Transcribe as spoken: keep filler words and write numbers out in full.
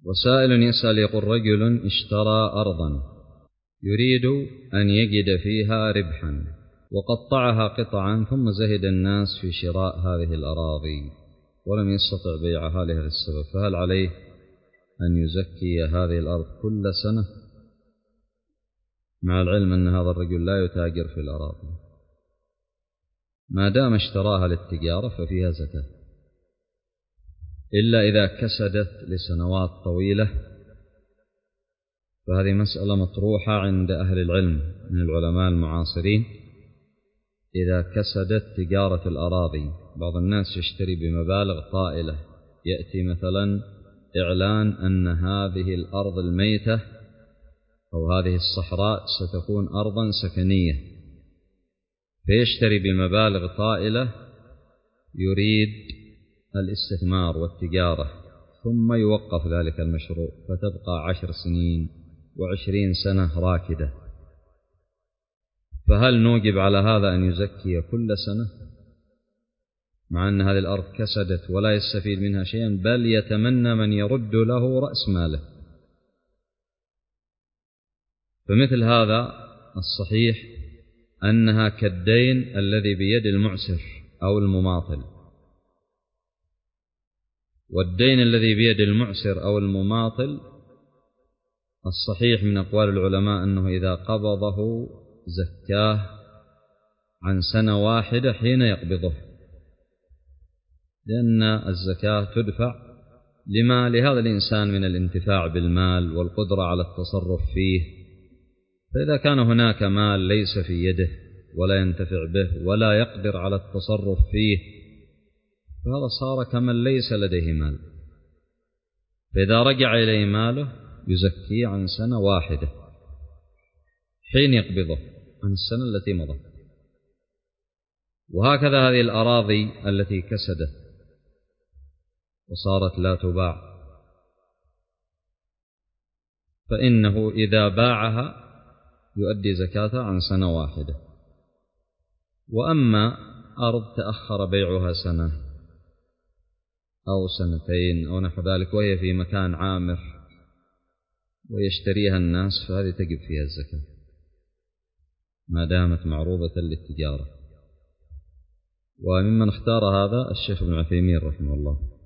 وسائل يسأل يقول: رجل اشترى أرضا يريد أن يجد فيها ربحا وقطعها قطعا، ثم زهد الناس في شراء هذه الأراضي ولم يستطع بيعها لهذا السبب، فهل عليه أن يزكي هذه الأرض كل سنة، مع العلم أن هذا الرجل لا يتاجر في الأراضي؟ ما دام اشتراها للتجارة ففيها زكاة، إلا إذا كسدت لسنوات طويلة، فهذه مسألة مطروحة عند أهل العلم من العلماء المعاصرين. إذا كسدت تجارة الأراضي، بعض الناس يشتري بمبالغ طائلة، يأتي مثلا إعلان أن هذه الأرض الميتة أو هذه الصحراء ستكون أرضا سكنية، فيشتري بمبالغ طائلة يريد الاستثمار والتجارة، ثم يوقف ذلك المشروع فتبقى عشر سنين وعشرين سنة راكدة، فهل نوجب على هذا أن يزكي كل سنة، مع أن هذه الأرض كسدت ولا يستفيد منها شيئا، بل يتمنى من يرد له رأس ماله؟ فمثل هذا الصحيح أنها كالدين الذي بيد المعسر أو المماطل، والدين الذي بيد المعسر أو المماطل الصحيح من أقوال العلماء أنه إذا قبضه زكاه عن سنة واحدة حين يقبضه، لأن الزكاة تدفع لما لهذا الإنسان من الانتفاع بالمال والقدرة على التصرف فيه، فإذا كان هناك مال ليس في يده ولا ينتفع به ولا يقدر على التصرف فيه، فهذا صار كمن ليس لديه مال، فإذا رجع إليه ماله يزكي عن سنة واحدة حين يقبضه عن السنة التي مضت. وهكذا هذه الأراضي التي كسدت وصارت لا تباع، فإنه إذا باعها يؤدي زكاة عن سنة واحدة. وأما أرض تأخر بيعها سنة أو سنتين أو نحو ذلك وهي في مكان عامر ويشتريها الناس، فهذه تجب فيها الزكاة ما دامت معروضة للتجارة. وممن اختار هذا الشيخ ابن عثيمين رحمه الله.